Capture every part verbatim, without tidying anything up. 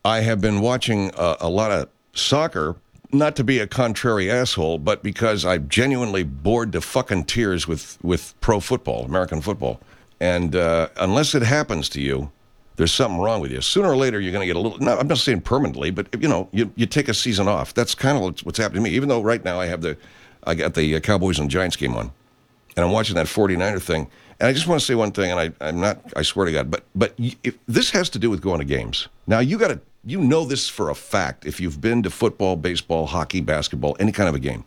I have been watching a, a lot of soccer, not to be a contrary asshole, but because I'm genuinely bored to fucking tears with, with pro football, American football. And uh, unless it happens to you, there's something wrong with you. Sooner or later, you're going to get a little, no, I'm not saying permanently, but, you know, you, you take a season off. That's kind of what's happening to me, even though right now I have the, I got the Cowboys and Giants game on, and I'm watching that forty-niner thing. And I just want to say one thing, and I, I'm not, I swear to God, but but if, this has to do with going to games. Now, you got to, you know this for a fact if you've been to football, baseball, hockey, basketball, any kind of a game.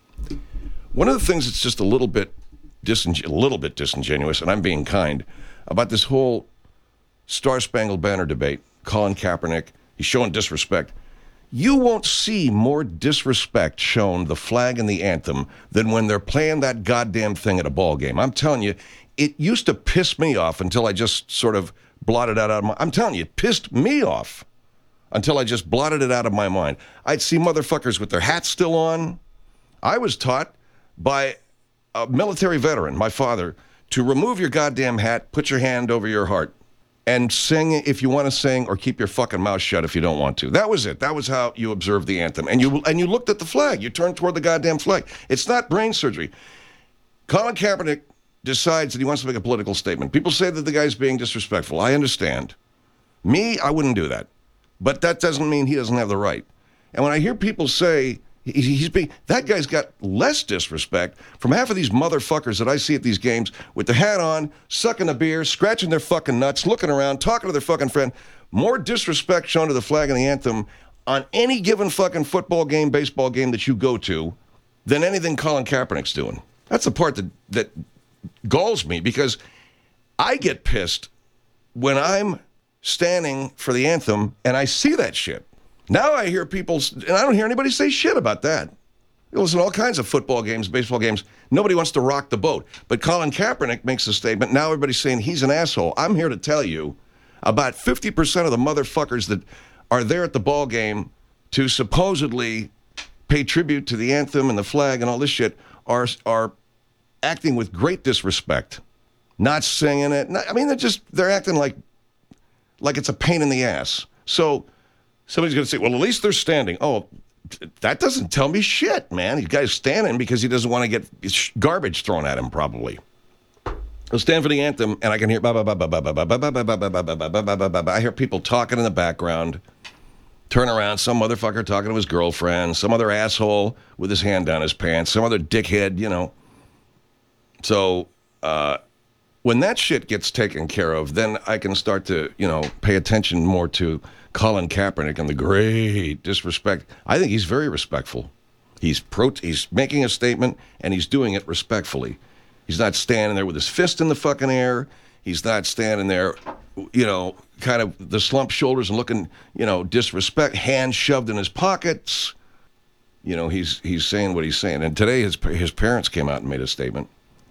One of the things that's just a little bit, disingen- a little bit disingenuous, and I'm being kind, about this whole Star-Spangled Banner debate, Colin Kaepernick, he's showing disrespect. You won't see more disrespect shown the flag and the anthem than when they're playing that goddamn thing at a ball game. I'm telling you, it used to piss me off until I just sort of blotted it out of my... I'm telling you, it pissed me off until I just blotted it out of my mind. I'd see motherfuckers with their hats still on. I was taught by a military veteran, my father, to remove your goddamn hat, put your hand over your heart, and sing if you want to sing, or keep your fucking mouth shut if you don't want to. That was it. That was how you observed the anthem. And you and you looked at the flag. You turned toward the goddamn flag. It's not brain surgery. Colin Kaepernick decides that he wants to make a political statement. People say that the guy's being disrespectful. I understand. Me, I wouldn't do that. But that doesn't mean he doesn't have the right. And when I hear people say he's being, that guy's got less disrespect from half of these motherfuckers that I see at these games with the hat on, sucking a beer, scratching their fucking nuts, looking around, talking to their fucking friend. More disrespect shown to the flag and the anthem on any given fucking football game, baseball game that you go to than anything Colin Kaepernick's doing. That's the part that, that galls me, because I get pissed when I'm standing for the anthem and I see that shit. Now I hear people, and I don't hear anybody say shit about that. You listen to all kinds of football games, baseball games. Nobody wants to rock the boat. But Colin Kaepernick makes a statement. Now everybody's saying he's an asshole. I'm here to tell you about fifty percent of the motherfuckers that are there at the ball game to supposedly pay tribute to the anthem and the flag and all this shit are are acting with great disrespect, not singing it. Not, I mean, they're just, they're acting like, like it's a pain in the ass. So somebody's going to say, well, at least they're standing. Oh, that doesn't tell me shit, man. The guy's standing because he doesn't want to get garbage thrown at him, probably. He'll stand for the anthem, and I can hear, I hear people talking in the background. Turn around, some motherfucker talking to his girlfriend, some other asshole with his hand down his pants, some other dickhead, you know. So, uh, when that shit gets taken care of, then I can start to, you know, pay attention more to Colin Kaepernick and the great disrespect. I think he's very respectful. He's pro- he's making a statement, and he's doing it respectfully. He's not standing there with his fist in the fucking air. He's not standing there, you know, kind of the slumped shoulders and looking, you know, disrespect, hands shoved in his pockets. You know, he's he's saying what he's saying. And today his his parents came out and made a statement.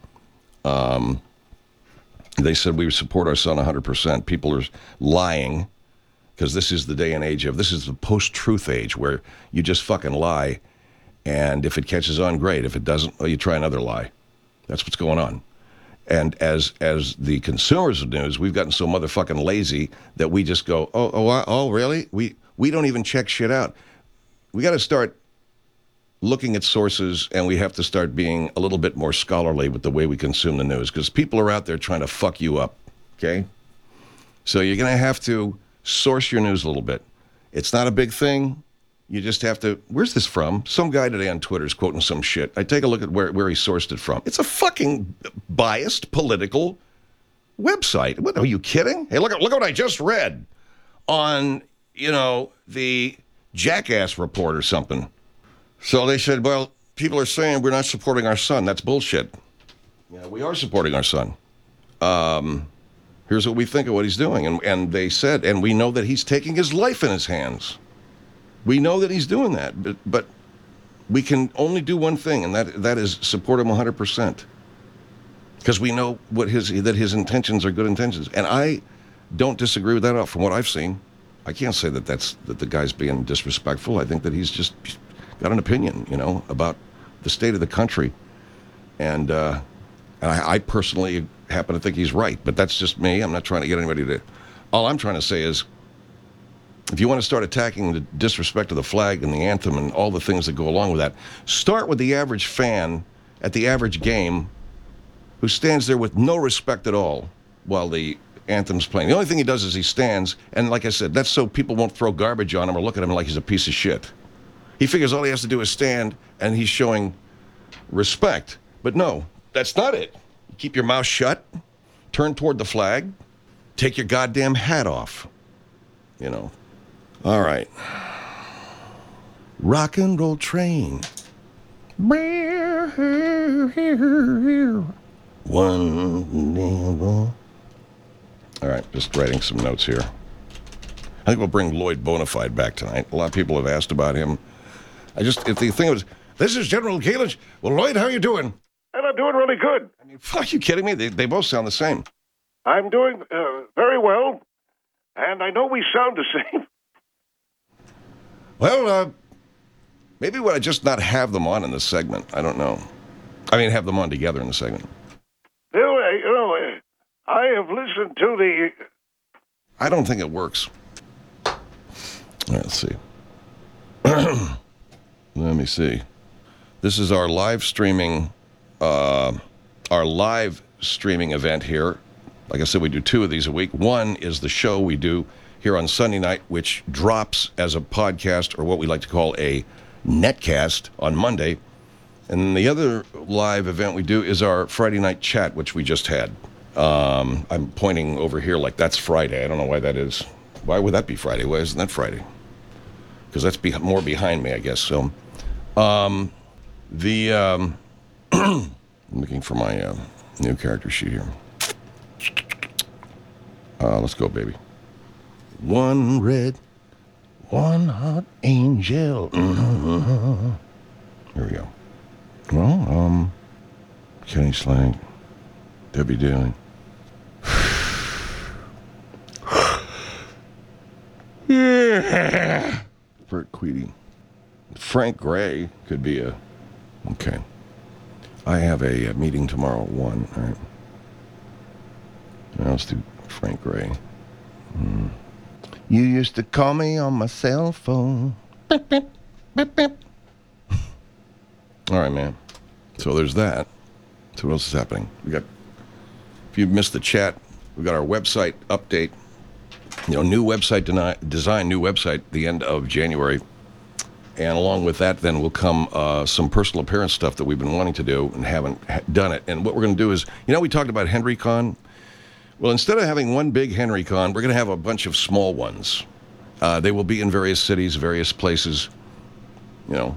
Um, they said we support our son one hundred percent. People are lying, because this is the day and age of, this is the post-truth age where you just fucking lie, and if it catches on, great. If it doesn't, well, you try another lie. That's what's going on. And as as the consumers of news, we've gotten so motherfucking lazy that we just go, oh, oh, oh, really? We we don't even check shit out. We got to start looking at sources, and we have to start being a little bit more scholarly with the way we consume the news, because people are out there trying to fuck you up, okay? So you're going to have to source your news a little bit. It's not a big thing. You just have to, where's this from? Some guy today on Twitter is quoting some shit. I take a look at where, where he sourced it from. It's a fucking biased political website. What, are you kidding? Hey, look at, look at what I just read on, you know, the Jackass Report or something. So they said, well, people are saying we're not supporting our son. That's bullshit. Yeah, we are supporting our son. Um, here's what we think of what he's doing. And, and they said, and we know that he's taking his life in his hands. We know that he's doing that, but, but we can only do one thing, and that that is support him one hundred percent. Because we know what his that his intentions are good intentions. And I don't disagree with that at all from what I've seen. I can't say that that's that the guy's being disrespectful. I think that he's just got an opinion, you know, about the state of the country. And, uh, and I, I personally happen to think he's right, but that's just me. I'm not trying to get anybody to... All I'm trying to say is, if you want to start attacking the disrespect of the flag and the anthem and all the things that go along with that, start with the average fan at the average game who stands there with no respect at all while the anthem's playing. The only thing he does is he stands, and like I said, that's so people won't throw garbage on him or look at him like he's a piece of shit. He figures all he has to do is stand, and he's showing respect. But no, that's not it. Keep your mouth shut, turn toward the flag, take your goddamn hat off. You know. All right. Rock and roll train. One. All right, just writing some notes here. I think we'll bring Lloyd Bonafide back tonight. A lot of people have asked about him. I just, if the thing was, this is General Kalich. Well, Lloyd, how you doing? And I'm doing really good. I mean, fuck, you kidding me? They, they both sound the same. I'm doing uh, very well, and I know we sound the same. Well, uh, maybe would I just not have them on in the segment? I don't know. I mean, have them on together in the segment. You know, you know I have listened to the... I don't think it works. All right, let's see. Let me see. This is our live streaming, uh, our live streaming event here. Like I said, we do two of these a week. One is the show we do here on Sunday night, which drops as a podcast, or what we like to call a netcast, on Monday. And the other live event we do is our Friday night chat, which we just had. Um, I'm pointing over here like that's Friday. I don't know why that is. Why would that be Friday? Why isn't that Friday? Because that's be- more behind me, I guess. So, um, the um, I'm looking for my uh, new character sheet here. Uh, let's go, baby. One red, one hot angel. Mm-hmm. Here we go. Well, um, Kenny Slang, Debbie Daly. Yeah. Bert Queedy. Frank Gray could be a... Okay. I have a, a meeting tomorrow at one. All right. Now let's do Frank Gray. Hmm. You used to call me on my cell phone. Beep, beep, beep, beep. All right, man. So there's that. So what else is happening? We got... If you missed the chat, we got our website update. You know, new website deni- design, new website, the end of January. And along with that, then will come uh, some personal appearance stuff that we've been wanting to do and haven't ha- done it. And what we're going to do is, you know, we talked about HenryCon. Well, instead of having one big HenryCon, we're going to have a bunch of small ones. Uh, they will be in various cities, various places, you know.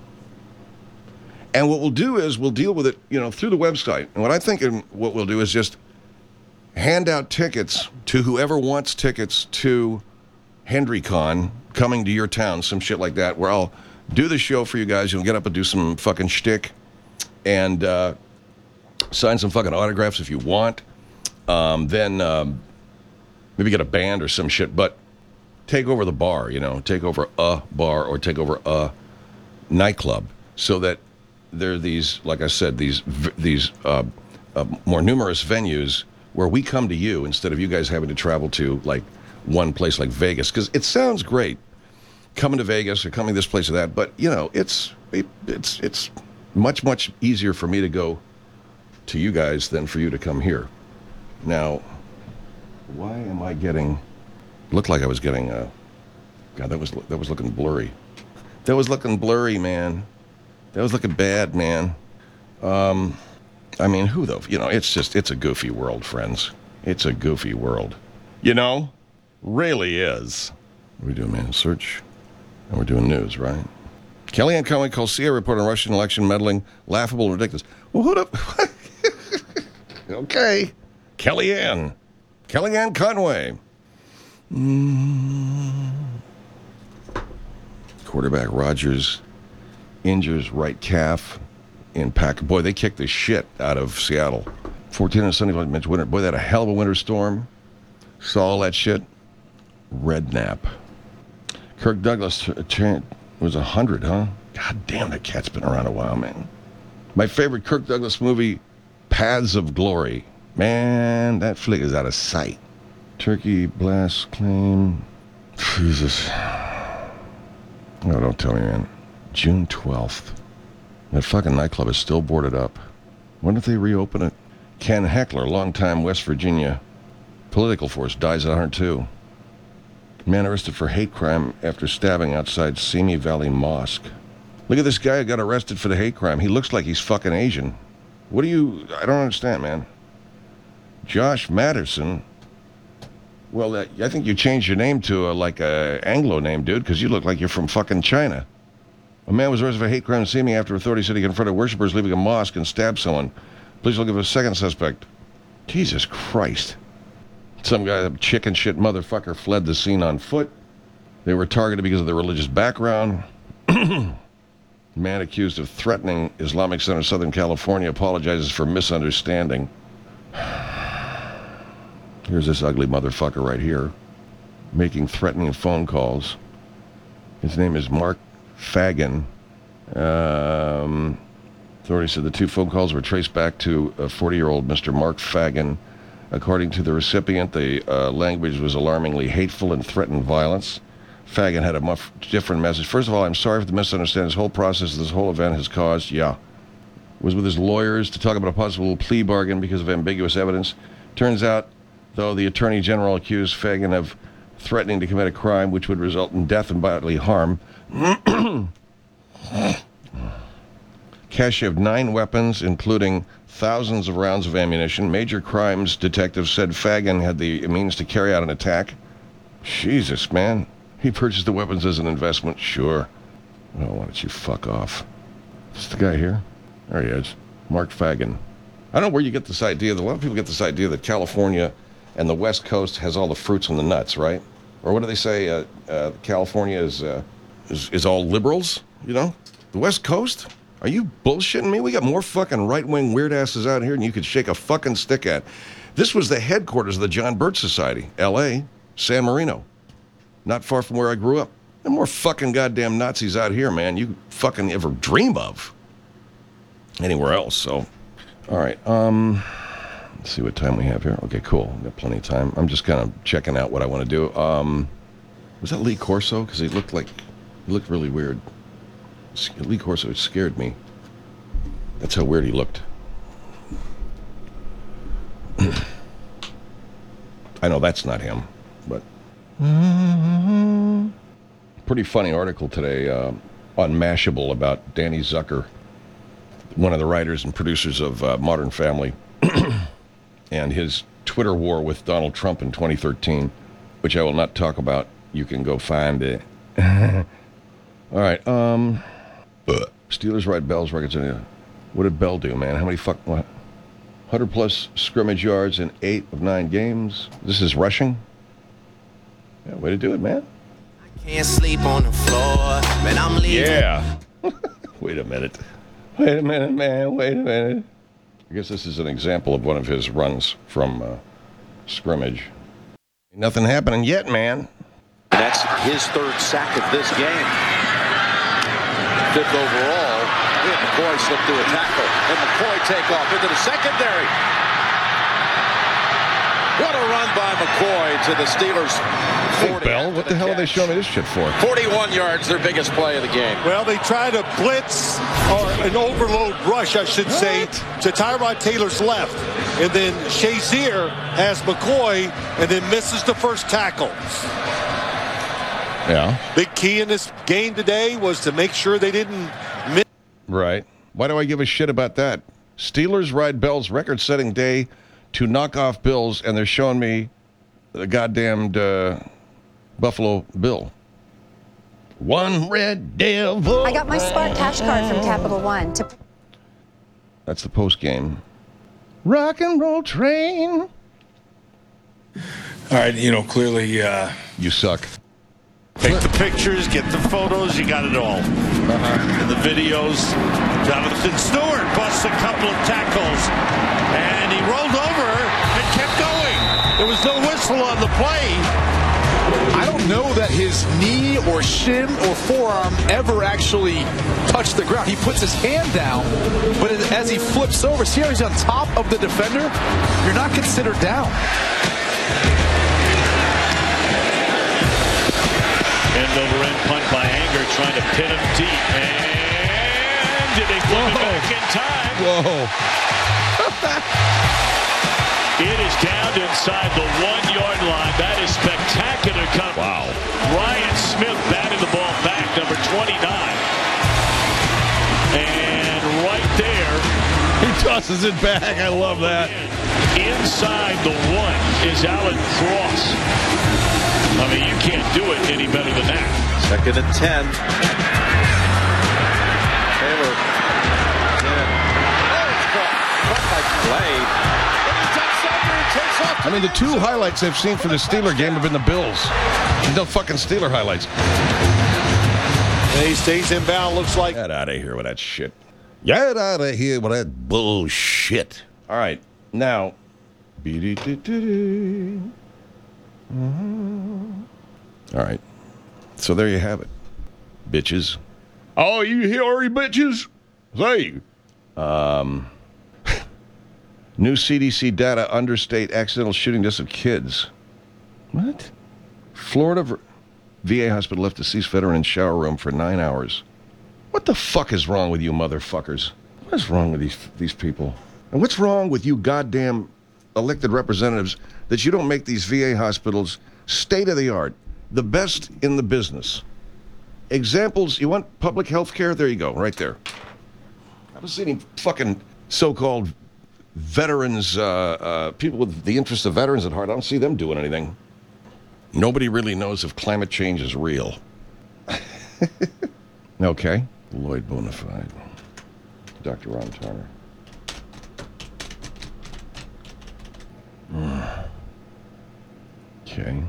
And what we'll do is we'll deal with it, you know, through the website. And what I think what we'll do is just hand out tickets to whoever wants tickets to HenryCon coming to your town, some shit like that, where I'll do the show for you guys. You'll get up and do some fucking shtick and uh, sign some fucking autographs if you want. Um, then um, maybe get a band or some shit, but take over the bar, you know, take over a bar or take over a nightclub so that there are these, like I said, these these uh, uh, more numerous venues where we come to you instead of you guys having to travel to like one place like Vegas, because it sounds great coming to Vegas or coming this place or that, but you know it's it, it's it's much much easier for me to go to you guys than for you to come here. Now, why am I getting? Looked like I was getting a. God, that was that was looking blurry. That was looking blurry, man. That was looking bad, man. Um, I mean, who though? You know, it's just it's a goofy world, friends. It's a goofy world. You know, really is. What are we doing, man? Search, and we're doing news, right? Kellyanne Conway calls C I A report on Russian election meddling laughable and ridiculous. Well, who the? Okay, Kellyanne, Kellyanne Conway. Mm. Quarterback Rodgers injures right calf in Pack. Boy, they kicked the shit out of Seattle. fourteen and seventy-five minutes winter. Boy, they had a hell of a winter storm. Saw all that shit. Redknapp. Kirk Douglas was one hundred, huh? God damn, that cat's been around a while, man. My favorite Kirk Douglas movie, Paths of Glory. Man, that flick is out of sight. Turkey blast claim. Jesus. No, don't tell me, man. June twelfth. That fucking nightclub is still boarded up. When did they reopen it? Ken Heckler, longtime West Virginia political force, dies at one hundred two. Man arrested for hate crime after stabbing outside Simi Valley Mosque. Look at this guy who got arrested for the hate crime. He looks like he's fucking Asian. What do you... I don't understand, man. Josh Matterson. Well, uh, I think you changed your name to a, like a Anglo name, dude, because you look like you're from fucking China. A man was arrested for hate crime in Simi after authorities said he confronted worshippers leaving a mosque and stabbed someone. Police will give a second suspect. Jesus Christ. Some guy, a chicken shit motherfucker, fled the scene on foot. They were targeted because of their religious background. Man accused of threatening Islamic Center of Southern California apologizes for misunderstanding. Here's this ugly motherfucker right here, making threatening phone calls. His name is Mark Fagan. Um, authorities said the two phone calls were traced back to a forty-year-old Mister Mark Fagan. According to the recipient, the uh, language was alarmingly hateful and threatened violence. Fagan had a much different message. First of all, I'm sorry for the misunderstanding. This whole process, this whole event has caused, yeah. Was with his lawyers to talk about a possible plea bargain because of ambiguous evidence. Turns out, though, the Attorney General accused Fagan of threatening to commit a crime which would result in death and bodily harm. Cache of nine weapons, including thousands of rounds of ammunition. Major crimes detectives said Fagan had the means to carry out an attack. Jesus, man. He purchased the weapons as an investment? Sure. Well, why don't you fuck off? Is the guy here? There he is. Mark Fagan. I don't know where you get this idea. A lot of people get this idea that California and the West Coast has all the fruits and the nuts, right? Or what do they say? Uh, uh, California is, uh, is is all liberals, you know? The West Coast? Are you bullshitting me? We got more fucking right-wing weird asses out here than you could shake a fucking stick at. This was the headquarters of the John Birch Society, L A, San Marino. Not far from where I grew up. There are more fucking goddamn Nazis out here, man, you fucking ever dream of. Anywhere else, so. All right, um, let's see what time we have here. Okay, cool. We've got plenty of time. I'm just kind of checking out what I want to do. Um, was that Lee Corso? Because he looked like, he looked really weird. Lee Corso scared me. That's how weird he looked. I know that's not him, but pretty funny article today uh, on Mashable about Danny Zucker, one of the writers and producers of uh, Modern Family, and his Twitter war with Donald Trump in twenty thirteen, which I will not talk about. You can go find it. All right. Um, Steelers ride Bell's records. What did Bell do, man? How many fuck? What? one hundred plus scrimmage yards in eight of nine games. This is rushing. Yeah, way to do it, man. I can't sleep on the floor, man. I'm leaving. Yeah. Wait a minute. Wait a minute, man. Wait a minute. I guess this is an example of one of his runs from uh, scrimmage. Nothing happening yet, man. That's his third sack of this game. Fifth overall. And McCoy slipped through a tackle. And McCoy take off into the secondary. What a run by McCoy to the Steelers. Hey, Bell, what the hell are they showing me this shit for? forty-one yards, their biggest play of the game. Well, they tried a blitz, or an overload rush, I should say, to Tyrod Taylor's left. And then Shazier has McCoy and then misses the first tackle. Yeah. Big key in this game today was to make sure they didn't miss. Right. Why do I give a shit about that? Steelers ride Bell's record-setting day to knock off Bills, and they're showing me the goddamned uh, Buffalo Bill. One red devil. I got my Spark Cash card from Capital One. To... That's the post game. Rock and roll train. All right, you know, clearly... Uh... You suck. Take the pictures, get the photos, you got it all. Uh-huh. And the videos. Jonathan Stewart busts a couple of tackles. And he rolled over and kept going. There was no whistle on the play. I don't know that his knee or shin or forearm ever actually touched the ground. He puts his hand down, but as he flips over, see how he's on top of the defender? You're not considered down. End over end punt by Anger. trying to pin him deep. And did they flip it back in time? Whoa. It is down inside the one-yard line. That is spectacular coverage. Wow. Ryan Smith batted the ball back, number twenty-nine. And right there. He tosses it back. I love that. Inside the one is Alan Cross. I mean, you can't do it any better than that. Second and ten. Taylor. Oh, it's caught, caught by Slade. I mean, the two highlights I've seen for the Steeler game have been the Bills. There's no fucking Steeler highlights. And he stays inbound. Looks like. Get out of here with that shit. Get out of here with that bullshit. All right. Now. All right. So there you have it. Bitches. Oh, you hairy bitches? Say. Um. New C D C data understate accidental shooting deaths of kids. What? Florida V A hospital left deceased veteran in shower room for nine hours. What the fuck is wrong with you motherfuckers? What is wrong with these these people? And what's wrong with you goddamn elected representatives that you don't make these V A hospitals state of the art, the best in the business? Examples, you want public health care? There you go, right there. I don't see any fucking so-called veterans, uh, uh, people with the interest of veterans at heart. I don't see them doing anything. Nobody really knows if climate change is real. Okay. Lloyd Bonafide. Doctor Ron Turner. Mm. Okay.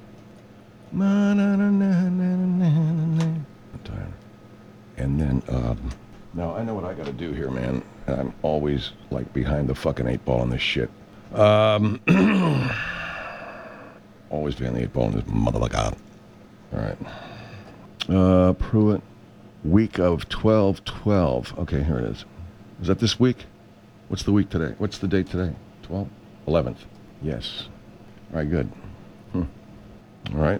And then, um, now I know what I got to do here, man. I'm always like behind the fucking eight ball on this shit. Um, always behind the eight ball on this motherfucker. All right. Uh, Pruitt. Week of twelve twelve. Okay, here it is. Is that this week? What's the week today? What's the date today? twelve? eleventh. Yes. All right, good. Hmm. All right.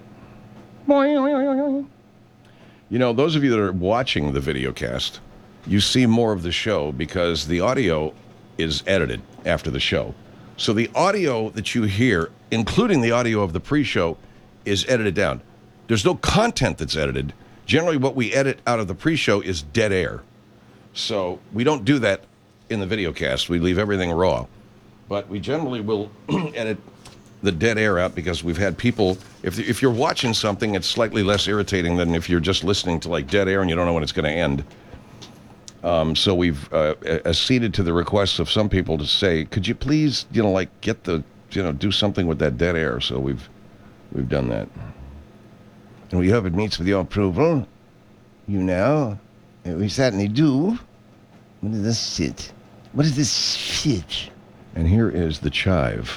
You know, those of you that are watching the video cast, you see more of the show because the audio is edited after the show. So the audio that you hear, including the audio of the pre-show, is edited down. There's no content that's edited. Generally, what we edit out of the pre-show is dead air. So we don't do that in the video cast. We leave everything raw. But we generally will edit the dead air out because we've had people, if if you're watching something, it's slightly less irritating than if you're just listening to like dead air and you don't know when it's going to end. Um, so we've uh, acceded to the requests of some people to say, could you please, you know, like get the, you know, do something with that dead air. So we've we've done that. And we hope it meets with your approval. You know, we certainly do. What is this shit? What is this shit? And here is the chive.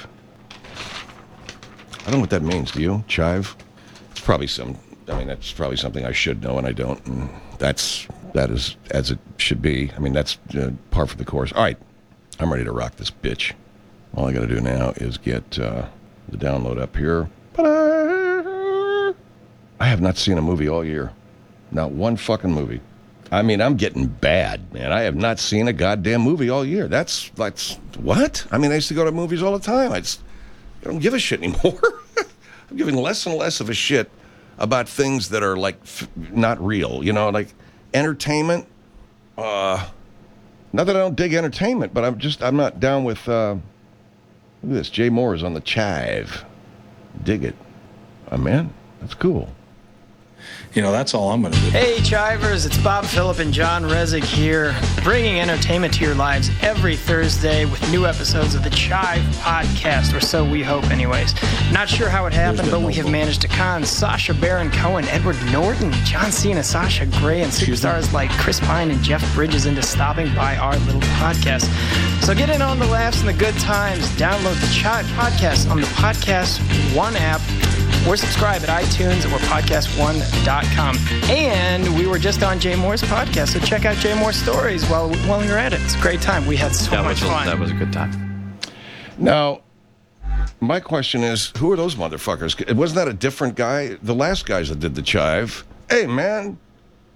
I don't know what that means. Do you? Chive? It's probably some, I mean, that's probably something I should know and I don't. And that's, that is as it should be. I mean, that's uh, par for the course. All right. I'm ready to rock this bitch. All I got to do now is get uh, the download up here. I have not seen a movie all year. Not one fucking movie. I mean, I'm getting bad, man. I have not seen a goddamn movie all year. That's, that's, what? I mean, I used to go to movies all the time. I just I don't give a shit anymore. I'm giving less and less of a shit about things that are, like, f- not real. You know, like, entertainment. Uh, not that I don't dig entertainment, but I'm just, I'm not down with, uh, look at this. Jay Moore is on the chive. Dig it. Oh, man, that's cool. You know, that's all I'm going to do. Hey, Chivers, it's Bob Phillip and John Resig here, bringing entertainment to your lives every Thursday with new episodes of the Chive Podcast, or so we hope anyways. Not sure how it happened, but we have managed to con Sacha Baron Cohen, Edward Norton, John Cena, Sasha Grey, and superstars like Chris Pine and Jeff Bridges into stopping by our little podcast. So get in on the laughs and the good times. Download the Chive Podcast on the Podcast One app, or subscribe at iTunes or podcast one dot com. And we were just on Jay Moore's podcast, so check out Jay Moore's stories while while you're at it. It's a great time. We had so that much was a, fun. That was a good time. Now, my question is, who are those motherfuckers? Wasn't that a different guy? The last guys that did the chive. Hey, man,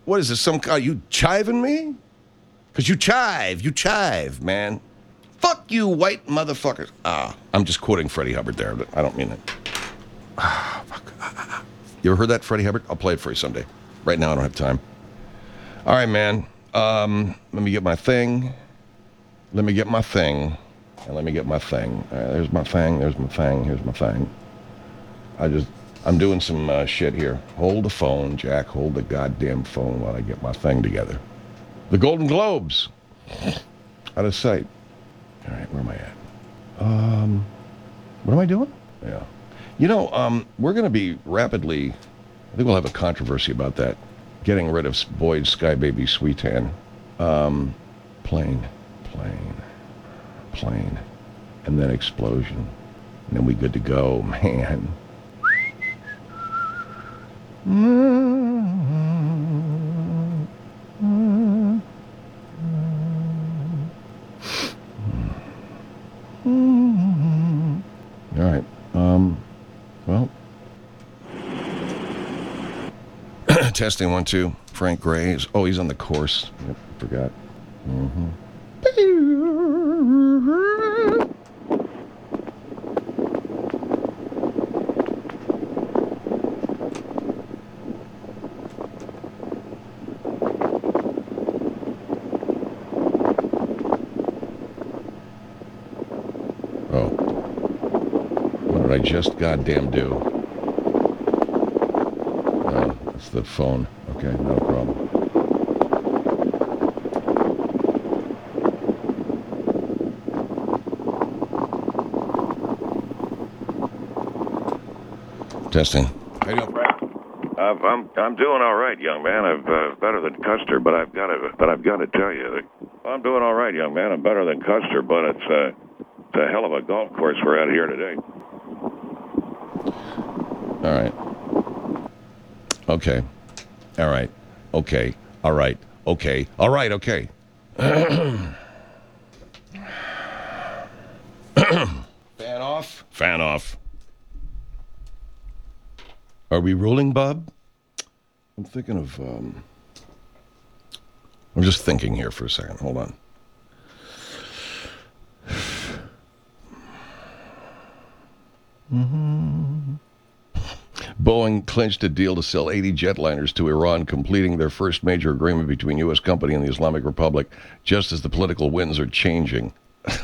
What is this? Some are you chiving me? Because you chive, you chive, man. Fuck you, white motherfuckers. Ah, I'm just quoting Freddie Hubbard there, but I don't mean it. Ah, fuck. You ever heard that, Freddie Hubbard? I'll play it for you someday. Right now, I don't have time. All right, man. Um, let me get my thing. Let me get my thing. And let me get my thing. All right, there's my thing. There's my thing. Here's my thing. I just, I'm doing some uh, shit here. Hold the phone, Jack. Hold the goddamn phone while I get my thing together. The Golden Globes. Out of sight. All right, where am I at? Um, what am I doing? Yeah. You know, um, we're going to be rapidly, I think we'll have a controversy about that, getting rid of Boyd's Sky Baby Sweetan. Um, plane, plane, plane, and then explosion. And then we good to go, man. All right. Um, well, testing one, two. Frank Gray is, oh, he's on the course. Yep, forgot. Mm-hmm. Oh. What did I just goddamn do? Oh, it's the phone. Okay, no problem. Testing. How you doing? Uh, I'm I'm doing all right, young man. I'm uh, better than Custer, but I've got to but I've got to tell you that I'm doing all right, young man. I'm better than Custer, but it's uh, it's a hell of a golf course we're at here today. All right. Okay. All right. Okay. All right. Okay. All right. Okay. Fan off. Fan off. Are we rolling, Bob? I'm thinking of, um... I'm just thinking here for a second. Hold on. Mm-hmm. Boeing clinched a deal to sell eighty jetliners to Iran, completing their first major agreement between U S company and the Islamic Republic, just as the political winds are changing.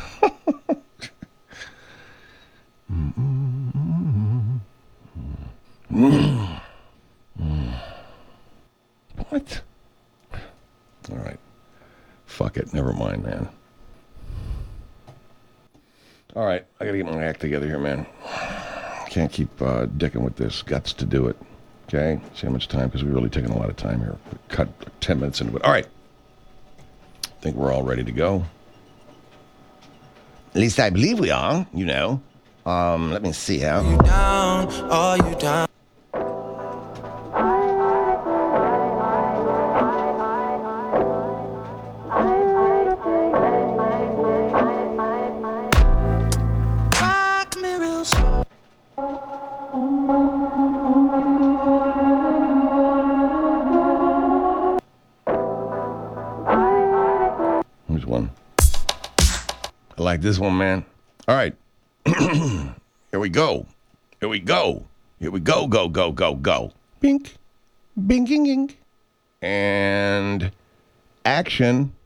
What? All right. Fuck it. Never mind, man. All right. I got to get my act together here, man. Can't keep uh, dicking with this. Guts to do it. Okay? See how much time, because we're really taking a lot of time here. We cut ten minutes into it. All right. I think we're all ready to go. At least I believe we are, you know. Um, let me see how. You down, are you down? Here's one. I like this one, man. All right. Here we go. Here we go. Here we go, go, go, go, go. Bink. Binking, ink. And action.